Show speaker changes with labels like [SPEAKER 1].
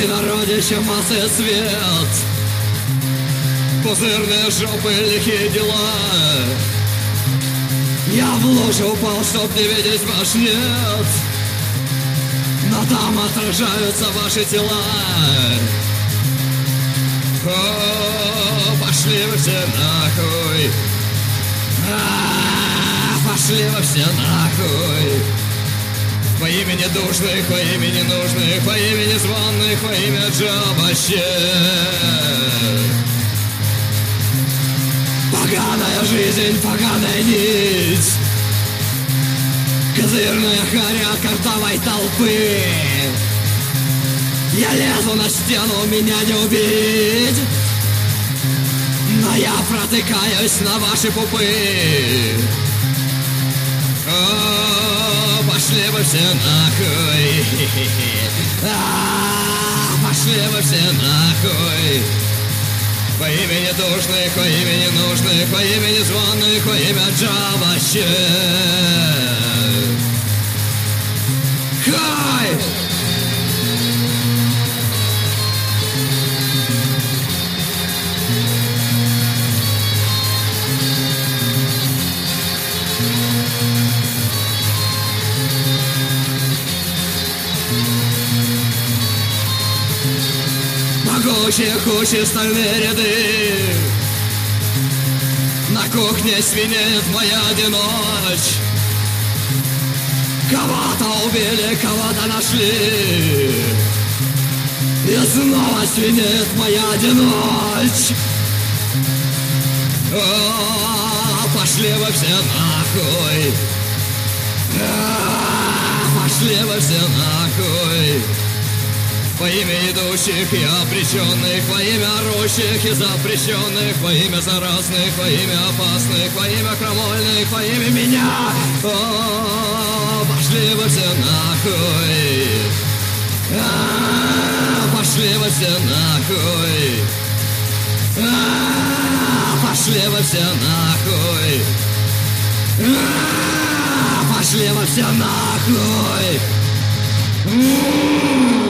[SPEAKER 1] Будьте народе, чем массы свет, пузырные жопы, лихие дела. Я в лужу упал, чтоб не видеть ваш нет, но там отражаются ваши тела. О, пошли вы все нахуй. Пошли вы все нахуй. Во имя недушных, во имя ненужных, во имя незваных, во имя джабаще. Поганая жизнь, поганая нить, козырная харя картовой толпы. Я лезу на стену, меня не убить, но я протыкаюсь на ваши пупы. О, пошли вы все нахуй. Пошли вы все нахуй. Во имя недушных, во имя ненужных, во имя незваных, во имя джабаще. Хай! Могучие кучи, стальные ряды, на кухне свинеет моя ночь. Кого-то убили, кого-то нашли, и снова свинеет моя ночь. О, пошли вы все нахуй. Пошли вы все нахуй. Во имя идущих и обреченных, во имя орущих и запрещенных, во имя заразных, во имя опасных, во имя крамольных, во имя меня. О, пошли вы все нахуй. Пошли вы все нахуй. Пошли вы все нахуй. Пошли вы все нахуй.